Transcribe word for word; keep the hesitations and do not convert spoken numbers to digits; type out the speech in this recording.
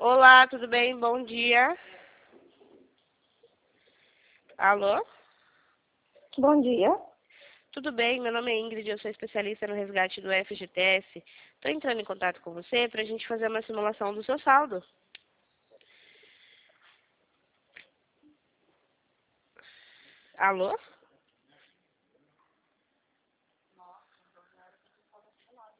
Olá, tudo bem? Bom dia. Alô? Bom dia. Tudo bem? Meu nome é Ingrid, eu sou especialista no resgate do F G T S. Estou entrando em contato com você para a gente fazer uma simulação do seu saldo. Alô?